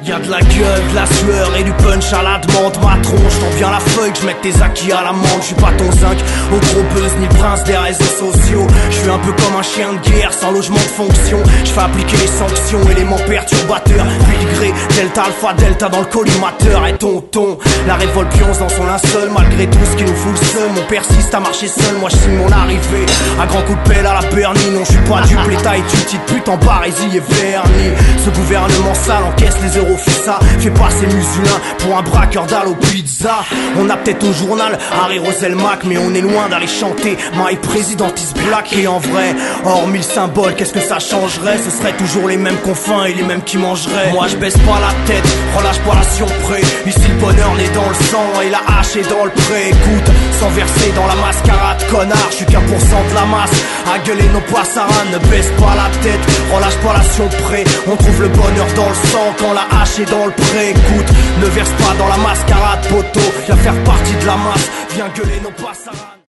Y'a de la gueule, de la sueur et du punch à la demande. Ma tronche, t'en viens la feuille, j'mette tes acquis à l'amende. J'suis pas ton zinc, au gros buzz ni le prince des réseaux sociaux. J'suis un peu comme un chien de guerre sans logement de fonction. J'fais appliquer les sanctions, éléments perturbateurs. Piligré, delta, alpha, delta dans le collimateur. Et tonton, la révolte pionce dans son linceul. Malgré tout ce qui nous fout le seum, on persiste à marcher seul. Moi j'signe mon arrivée, à grand coup de pelle à la Bernie. Non j'suis pas du pléta et tu petite pute en parésie et vernis. Ce gouvernement sale encaisse les euros. Ça fait passer musulin pour un braqueur d'Allo Pizza. On a peut-être au journal Harry Rosel Mac, mais on est loin d'aller chanter My President is Black. Et en vrai, hormis le symbole, qu'est-ce que ça changerait? Ce serait toujours les mêmes confins et les mêmes qui mangeraient. Moi je baisse pas la tête, relâche pas la surpré. Ici le bonheur naît dans le sang et la hache est dans le pré. Écoute, sans verser dans la mascarade, connard, je suis qu'1% de la masse. À gueuler nos passaran, ne baisse pas la tête, relâche pas la surpré. On trouve le bonheur dans le sang quand la hache est dans le pré. Écoute, ne verse pas dans la mascarade, poteau. Viens faire partie de la masse, viens gueuler nos passaran.